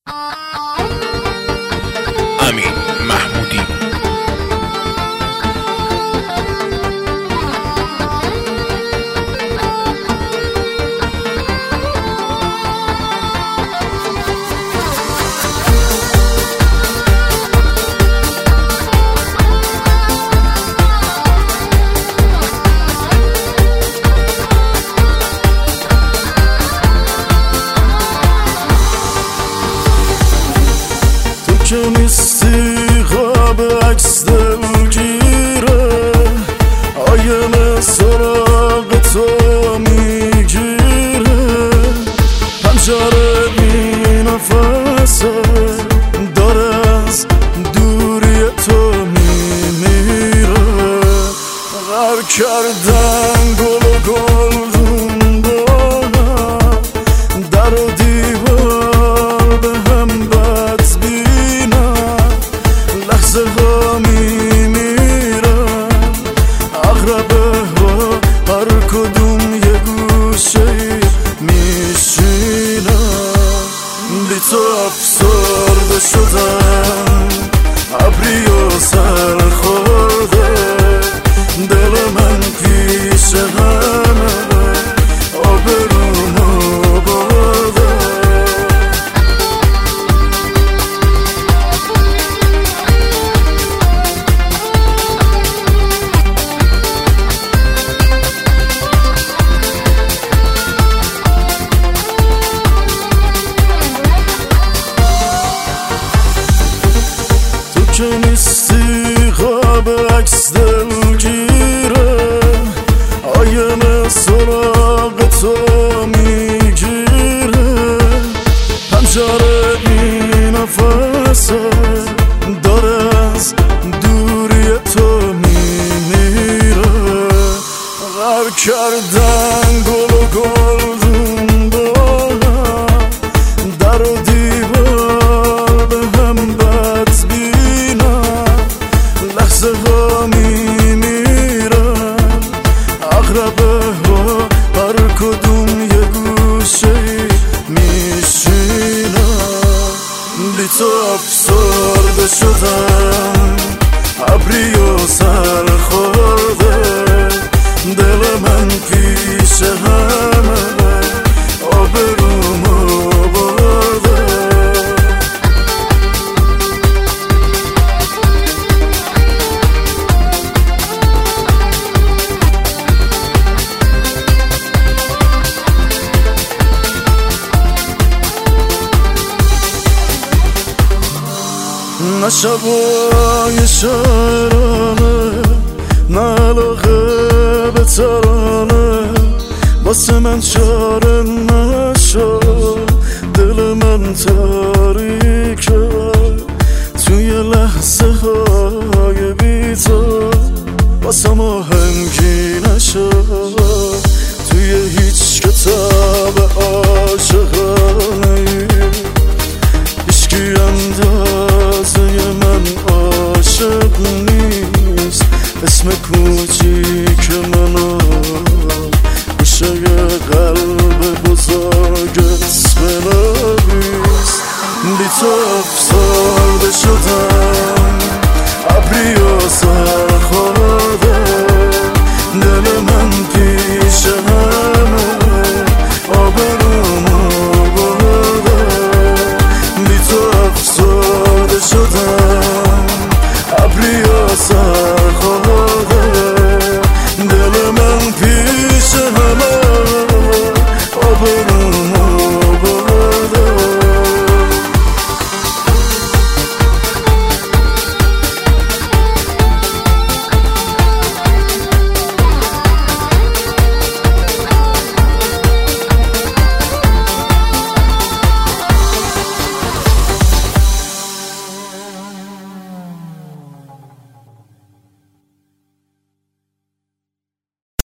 امین محمودی. که نیستی خواب عکس دلگیره، آینه سراغ تو میگیره، پنجره بی نفسه داره از دوری تو میمیره. غر کردن گل و گلدون بارم، در و دیوار به هم بد بینم، لحظه ها میمیرم، اغربه ها هر کدوم یه گوشه میشینم. بی تو افسرده شدم، ابری و سر خورده، دل من پیش همه آبرومو برده. تو که نیستی خواب عکس دلگیره، آینه سراغ تو میگیره، پنجره بی نفسه داره از دوری تو میمیره. غر کردن گل و گلدون بارم، در و دیوار به هم بد بینم، لحظه ها میمیرم، اغربه ها هر کدوم یه گوشه میشینم. بی تو افسرده شدم، ابری و سر خورده، دل من پیش همه آبرومو برده. نه شبای شعرانه، نه علاقه به ترانه، واسه من چاره نشد، دل من تاریکه، توی لحظه های بی تو واسه ما هنگی نشد. توی هیچ کتاب عاشقانه هیچکی اندازه من عاشق نیست. اسم کوچیک منو گوشه قلب بزرگت بنویس. بی تو افسرده شدم،